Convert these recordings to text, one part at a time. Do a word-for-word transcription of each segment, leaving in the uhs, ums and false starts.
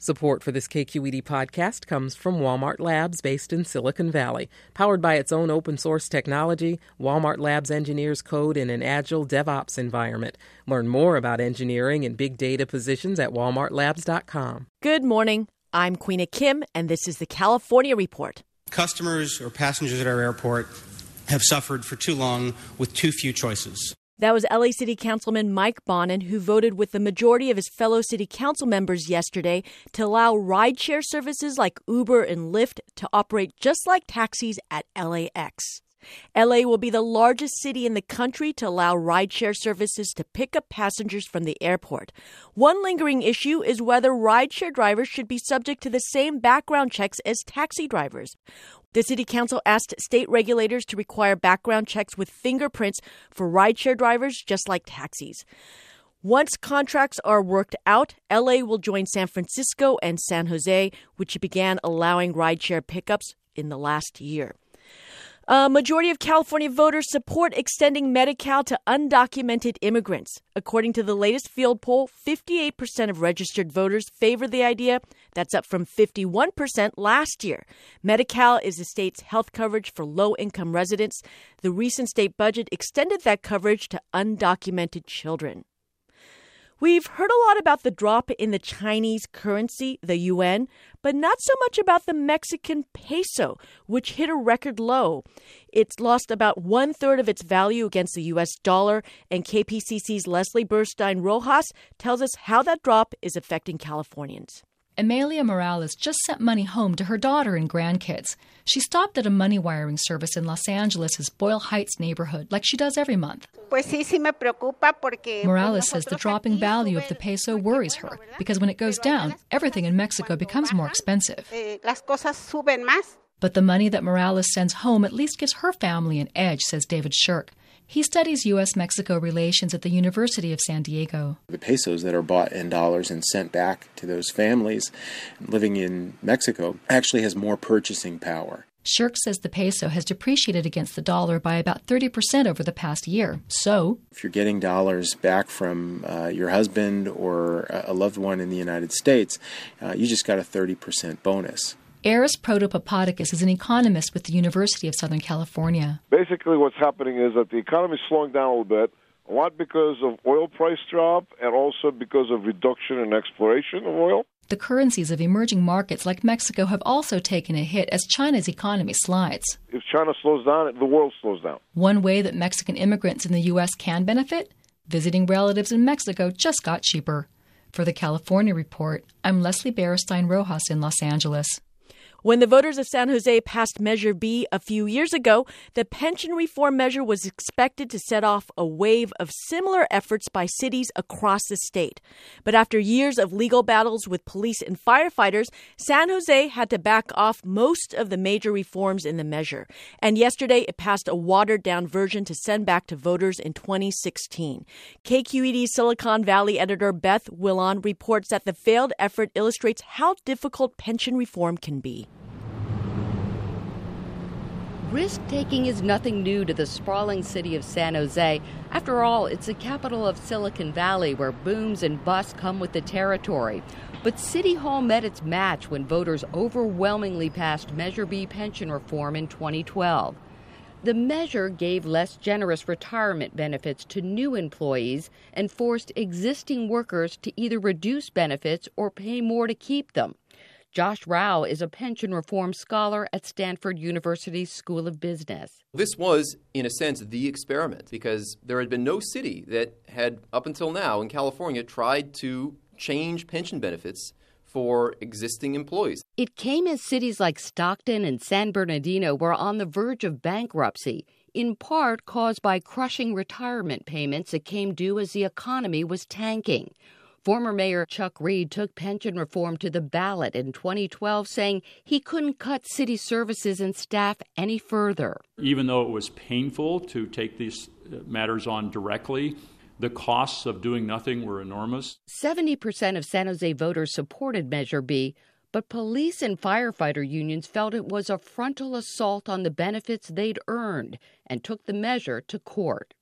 Support for this K Q E D podcast comes from Walmart Labs, based in Silicon Valley. Powered by its own open-source technology, Walmart Labs engineers code in an agile DevOps environment. Learn more about engineering and big data positions at walmart labs dot com. Good morning. I'm Queena Kim, and this is the California Report. Customers or passengers at our airport have suffered for too long with too few choices. That was L A City Councilman Mike Bonin, who voted with the majority of his fellow city council members yesterday to allow rideshare services like Uber and Lyft to operate just like taxis at L A X. L A will be the largest city in the country to allow rideshare services to pick up passengers from the airport. One lingering issue is whether rideshare drivers should be subject to the same background checks as taxi drivers. The city council asked state regulators to require background checks with fingerprints for rideshare drivers, just like taxis. Once contracts are worked out, L A will join San Francisco and San Jose, which began allowing rideshare pickups in the last year. A majority of California voters support extending Medi-Cal to undocumented immigrants. According to the latest field poll, fifty-eight percent of registered voters favor the idea. That's up from fifty-one percent last year. Medi-Cal is the state's health coverage for low-income residents. The recent state budget extended that coverage to undocumented children. We've heard a lot about the drop in the Chinese currency, the yuan, but not so much about the Mexican peso, which hit a record low. It's lost about one-third of its value against the U S dollar, and K P C C's Leslie Burstein Rojas tells us how that drop is affecting Californians. Amelia Morales just sent money home to her daughter and grandkids. She stopped at a money wiring service in Los Angeles' Boyle Heights neighborhood, like she does every month. Morales says the dropping value of the peso worries her, because when it goes down, everything in Mexico becomes more expensive. But the money that Morales sends home at least gives her family an edge, says David Shirk. He studies U S Mexico relations at the University of San Diego. The pesos that are bought in dollars and sent back to those families living in Mexico actually has more purchasing power. Shirk says the peso has depreciated against the dollar by about thirty percent over the past year. So, if you're getting dollars back from uh, your husband or a loved one in the United States, uh, you just got a thirty percent bonus. Eris Protopapadakis is an economist with the University of Southern California. Basically, what's happening is that the economy is slowing down a little bit, a lot because of oil price drop and also because of reduction in exploration of oil. The currencies of emerging markets like Mexico have also taken a hit as China's economy slides. If China slows down, the world slows down. One way that Mexican immigrants in the U S can benefit? Visiting relatives in Mexico just got cheaper. For the California Report, I'm Leslie Burstein Rojas in Los Angeles. When the voters of San Jose passed Measure B a few years ago, the pension reform measure was expected to set off a wave of similar efforts by cities across the state. But after years of legal battles with police and firefighters, San Jose had to back off most of the major reforms in the measure. And yesterday, it passed a watered-down version to send back to voters in twenty sixteen. K Q E D Silicon Valley editor Beth Willon reports that the failed effort illustrates how difficult pension reform can be. Risk-taking is nothing new to the sprawling city of San Jose. After all, it's the capital of Silicon Valley, where booms and busts come with the territory. But City Hall met its match when voters overwhelmingly passed Measure B pension reform in twenty twelve. The measure gave less generous retirement benefits to new employees and forced existing workers to either reduce benefits or pay more to keep them. Josh Rao is a pension reform scholar at Stanford University's School of Business. This was, in a sense, the experiment, because there had been no city that had, up until now in California, tried to change pension benefits for existing employees. It came as cities like Stockton and San Bernardino were on the verge of bankruptcy, in part caused by crushing retirement payments that came due as the economy was tanking. Former Mayor Chuck Reed took pension reform to the ballot in twenty twelve, saying he couldn't cut city services and staff any further. Even though it was painful to take these matters on directly, the costs of doing nothing were enormous. seventy percent of San Jose voters supported Measure B, but police and firefighter unions felt it was a frontal assault on the benefits they'd earned and took the measure to court.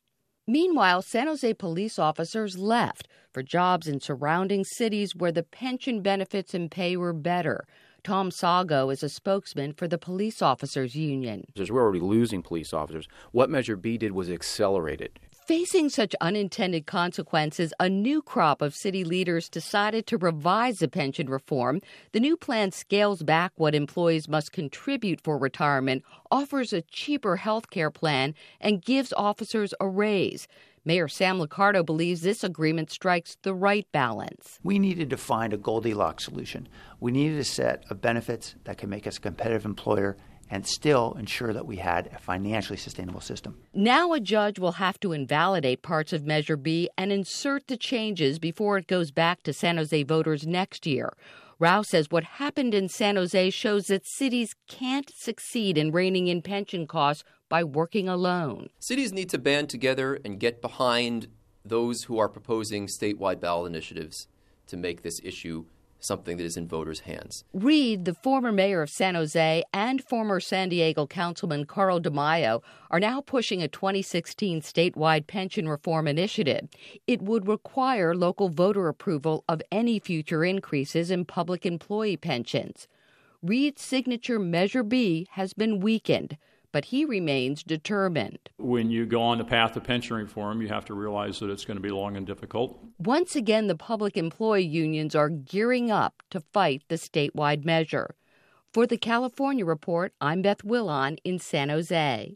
Meanwhile, San Jose police officers left for jobs in surrounding cities where the pension benefits and pay were better. Tom Sago is a spokesman for the Police Officers Union. We're already losing police officers. What Measure B did was accelerate it. Facing such unintended consequences, a new crop of city leaders decided to revise the pension reform. The new plan scales back what employees must contribute for retirement, offers a cheaper health care plan, and gives officers a raise. Mayor Sam Liccardo believes this agreement strikes the right balance. We needed to find a Goldilocks solution. We needed a set of benefits that could make us a competitive employer and still ensure that we had a financially sustainable system. Now a judge will have to invalidate parts of Measure B and insert the changes before it goes back to San Jose voters next year. Rao says what happened in San Jose shows that cities can't succeed in reining in pension costs by working alone. Cities need to band together and get behind those who are proposing statewide ballot initiatives to make this issue something that is in voters' hands. Reed, the former mayor of San Jose, and former San Diego Councilman Carl DeMaio are now pushing a twenty sixteen statewide pension reform initiative. It would require local voter approval of any future increases in public employee pensions. Reed's signature Measure B has been weakened, but he remains determined. When you go on the path of pension reform, you have to realize that it's going to be long and difficult. Once again, the public employee unions are gearing up to fight the statewide measure. For the California Report, I'm Beth Willon in San Jose.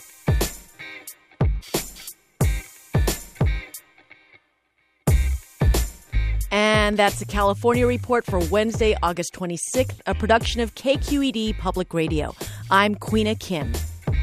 And that's the California Report for Wednesday, August twenty-sixth, a production of K Q E D Public Radio. I'm Queena Kim.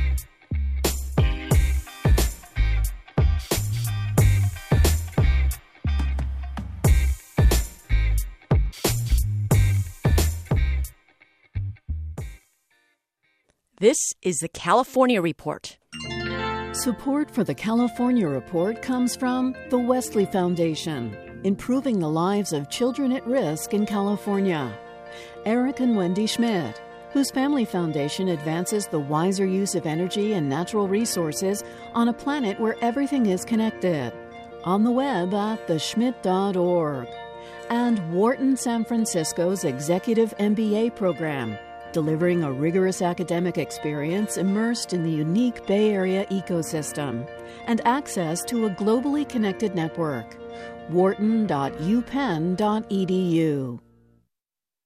This is the California Report. Support for the California Report comes from the Wesley Foundation, improving the lives of children at risk in California. Eric and Wendy Schmidt, whose family foundation advances the wiser use of energy and natural resources on a planet where everything is connected. On the web at the schmidt dot org. And Wharton San Francisco's Executive M B A program, delivering a rigorous academic experience immersed in the unique Bay Area ecosystem and access to a globally connected network. wharton dot u penn dot e d u.